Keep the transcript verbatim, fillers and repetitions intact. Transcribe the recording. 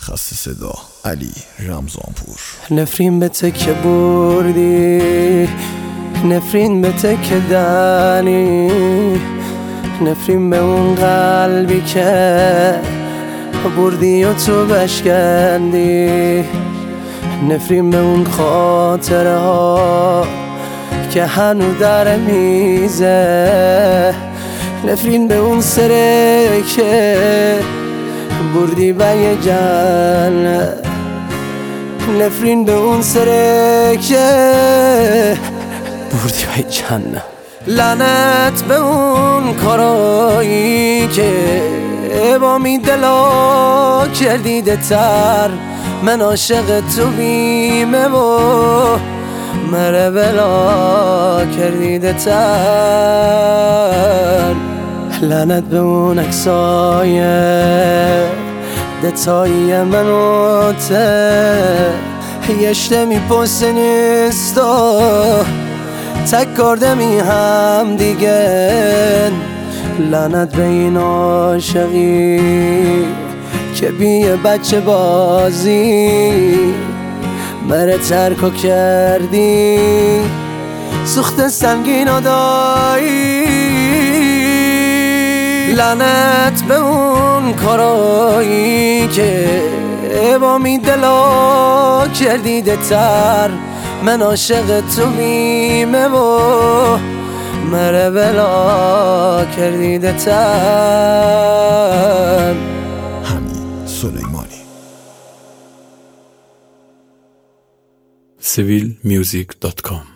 خسته صدا علی رمضانپور. نفرین به تکه بردی، نفرین به تکه دنی، نفرین به اون قلبی که بردی و تو بشکندی، نفرین به اون خاطره ها که هنو در میزه، نفرین به اون سره که بردی به یه جنت، نفرین به اون سره که بردی به یه جنت. لعنت به اون کارایی که با می دلا کردیده تر، من عاشق تو بیمه و مره بلا کردیده تر. لعنت به اون اکسای دتایی من و ته یشته می پس نیستا تک کرده می هم دیگه. لعنت به این عاشقی که بیه بچه بازی مره ترکو کردی، سوخت سنگین و دایی. لعنت به اون کارایی که با می دلا کردیده تر، من عاشق تو بیمه و مره بلا کردیده تر. حمید سلیمانی. سیویل میوزیک دات کام